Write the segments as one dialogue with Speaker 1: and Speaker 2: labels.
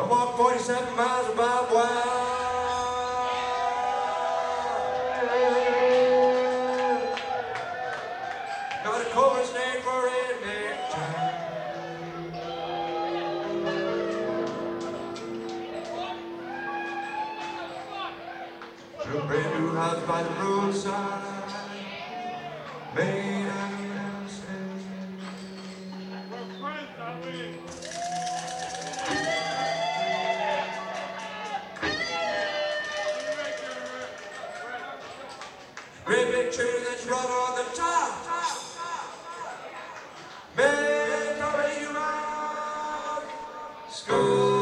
Speaker 1: I walked 47 miles of barbed wire. Got a cobra snake for a necktie. A brand new house by the roadside, made out of sand. Great big tree that's right on the top. Man, coming you out. School.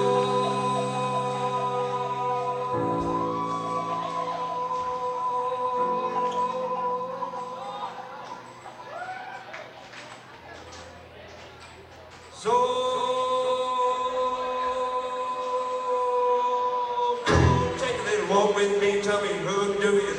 Speaker 1: So come on, take a little walk with me. Tell me who do you